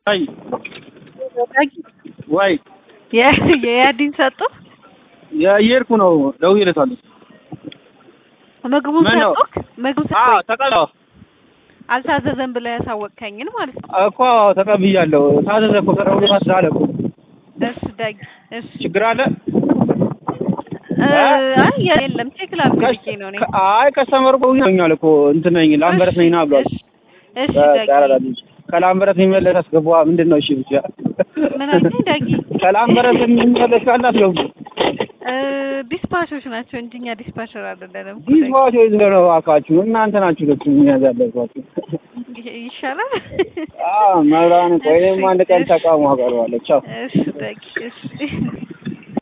አይ ወይ የያዲን ሰጡ የየርኩ ነው ደውዬለታለሁ። ምግቡን ሰጡክ? ምግቡ ሰጡክ? ተቀበለው። አልታዘዘም ብለህ ያሳወቅከኝን ማለት ነው እኮ ተቀብያለሁ። ታዘዘ እኮ ቀረው ታስዳለ እኮ። እሺ ዳጊ እሺ ችግር አለ? አይ የለም ቼክ ላድርግ ነው እኔ። አይ ከስተመር እኮ ይሆኛል እኮ እንትን ነኝ ላምበረት ነኝ ና ብሏል። እሺ ዳጊ ከላምበረት የሚመለስ አስገባ ምንድነው? እሺ ብቻ ምን አይነት ዳጊ ከላምበረት የሚመለስ ካለ አስገቡ። ዲስፓቾች ናቸው እንጂ እኛ ዲስፓቸር አይደለም። ዲስፓቾች ነው አካችሁ እናንተ ናችሁ ልክ የሚያዛለባችሁ ይሻላል። መብራን ቆይም አንድ ቀን ተቃውሞ አቀርባለሁ። ቻው። እሺ ዳጊ እሺ